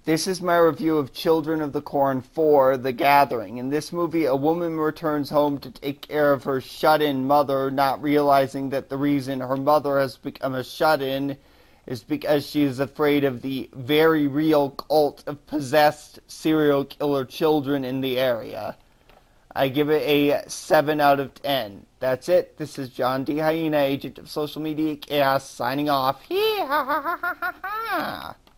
This is my review of Children of the Corn 4, The Gathering. In this movie, a woman returns home to take care of her shut-in mother, not realizing that the reason her mother has become a shut-in is because she is afraid of the very real cult of possessed serial killer children in the area. I give it a 7 out of 10. That's it. This is John D. Hyena, agent of social media chaos, signing off. Hee ha ha ha ha ha ha.